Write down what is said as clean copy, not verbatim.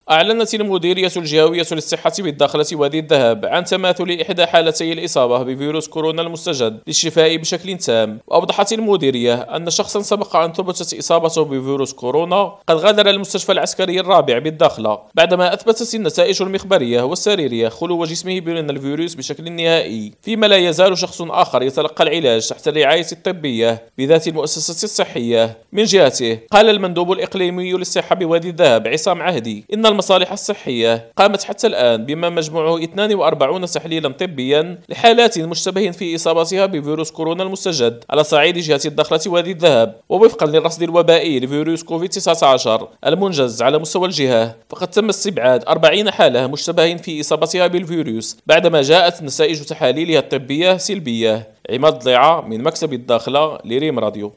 أعلنت المديرية الجهوية للصحة بالداخلة وادي الذهب عن تماثل إحدى حالتي الإصابة بفيروس كورونا المستجد للشفاء بشكل تام. وأوضحت المديرية أن شخصا سبق أن ثبتت إصابته بفيروس كورونا قد غادر المستشفى العسكري الرابع بالداخلة بعدما أثبتت النتائج المخبرية والسريرية خلو جسمه من الفيروس بشكل نهائي، فيما لا يزال شخص آخر يتلقى العلاج تحت الرعاية الطبية بذات المؤسسة الصحية. من جهته قال المندوب الإقليمي للصحة بوادي الذهب عصام عهدي إن المصالح الصحية قامت حتى الآن بما مجموعه 42 تحليلا طبيا لحالات مشتبه في إصابتها بفيروس كورونا المستجد على صعيد جهة الداخلة وادي الذهب. ووفقا للرصد الوبائي لفيروس كوفيد-19 المنجز على مستوى الجهة، فقد تم استبعاد 40 حالة مشتبه في إصابتها بالفيروس بعدما جاءت نتائج تحاليلها الطبية سلبية. عماد ضيعة من مكتب الداخلة لريم راديو.